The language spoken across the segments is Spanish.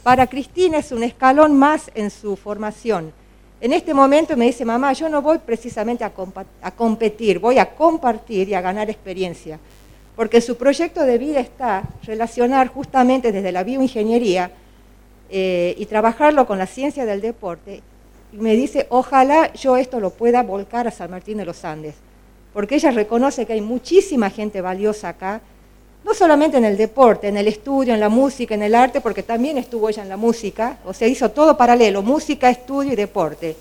para Cristina es un escalón más en su formación. En este momento me dice, mamá, yo no voy precisamente a competir, voy a compartir y a ganar experiencia, porque su proyecto de vida está relacionar justamente desde la bioingeniería y trabajarlo con la ciencia del deporte. Y me dice, ojalá yo esto lo pueda volcar a San Martín de los Andes, porque ella reconoce que hay muchísima gente valiosa acá, no solamente en el deporte, en el estudio, en la música, en el arte, porque también estuvo ella en la música, o sea, hizo todo paralelo, música, estudio y deporte.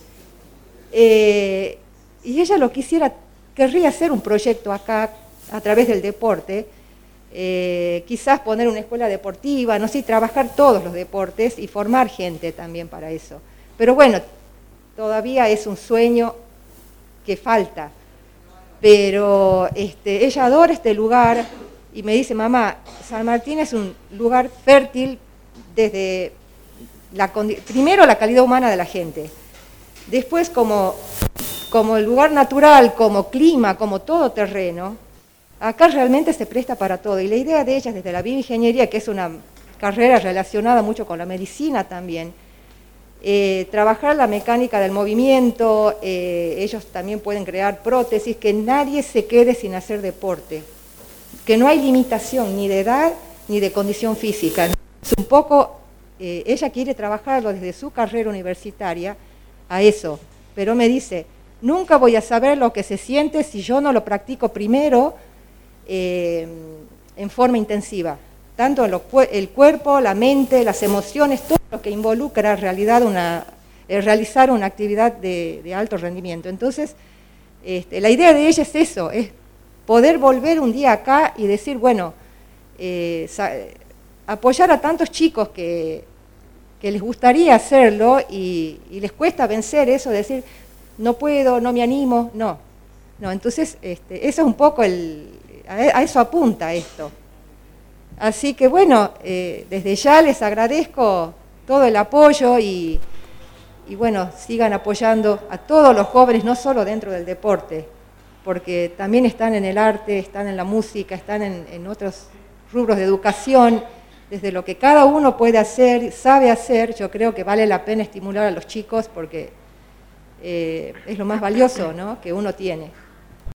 Y ella querría hacer un proyecto acá a través del deporte, quizás poner una escuela deportiva, no sé, trabajar todos los deportes y formar gente también para eso. Pero bueno, todavía es un sueño que falta, pero ella adora este lugar y me dice, mamá, San Martín es un lugar fértil desde primero la calidad humana de la gente, después como el lugar natural, como clima, como todo terreno, acá realmente se presta para todo. Y la idea de ella desde la bioingeniería, que es una carrera relacionada mucho con la medicina también, trabajar la mecánica del movimiento, ellos también pueden crear prótesis, que nadie se quede sin hacer deporte, que no hay limitación ni de edad ni de condición física. Es un poco, ella quiere trabajarlo desde su carrera universitaria a eso, pero me dice, nunca voy a saber lo que se siente si yo no lo practico primero en forma intensiva, tanto el cuerpo, la mente, las emociones, todo lo que involucra en realidad realizar una actividad de alto rendimiento. Entonces, la idea de ella es eso, es poder volver un día acá y decir, bueno, apoyar a tantos chicos que les gustaría hacerlo y les cuesta vencer eso, de decir, no puedo, no me animo, no. Entonces, eso es un poco a eso apunta esto. Así que bueno, desde ya les agradezco todo el apoyo y bueno, sigan apoyando a todos los jóvenes, no solo dentro del deporte, porque también están en el arte, están en la música, están en otros rubros de educación, desde lo que cada uno puede hacer, sabe hacer, yo creo que vale la pena estimular a los chicos porque es lo más valioso, ¿no?, que uno tiene.